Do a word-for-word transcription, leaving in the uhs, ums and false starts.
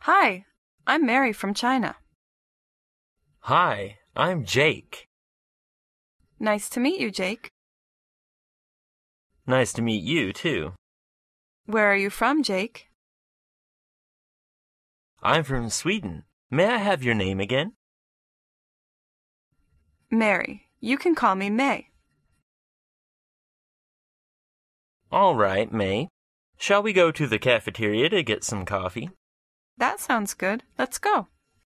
Hi, I'm Mary from China. Hi, I'm Jake. Nice to meet you, Jake. Nice to meet you, too. Where are you from, Jake? I'm from Sweden. May I have your name again? Mary. You can call me May. All right, May. Shall we go to the cafeteria to get some coffee? That sounds good. Let's go.